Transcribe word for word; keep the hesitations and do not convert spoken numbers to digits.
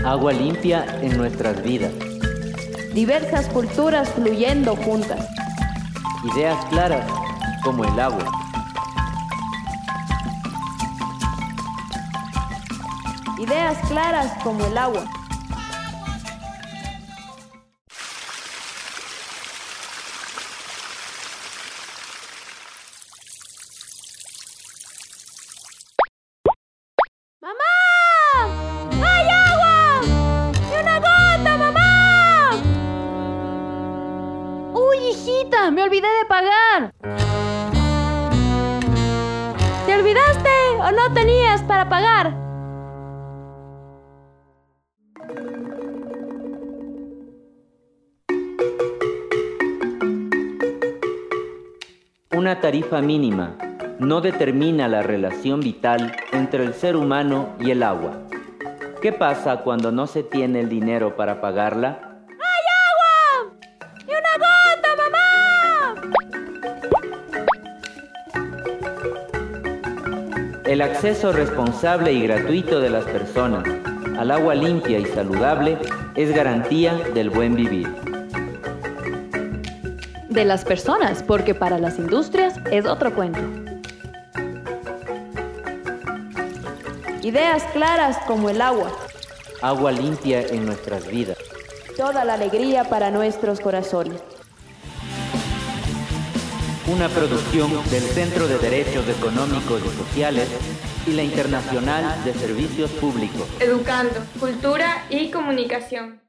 Agua limpia en nuestras vidas. Diversas culturas fluyendo juntas. Ideas claras como el agua. Ideas claras como el agua. ¡Hijita! ¡Me olvidé de pagar! ¿Te olvidaste o no tenías para pagar? Una tarifa mínima no determina la relación vital entre el ser humano y el agua. ¿Qué pasa cuando no se tiene el dinero para pagarla? El acceso responsable y gratuito de las personas al agua limpia y saludable es garantía del buen vivir. De las personas, porque para las industrias es otro cuento. Ideas claras como el agua. Agua limpia en nuestras vidas. Toda la alegría para nuestros corazones. Una producción del Centro de Derechos Económicos y Sociales y la Internacional de Servicios Públicos. Educando, Cultura y Comunicación.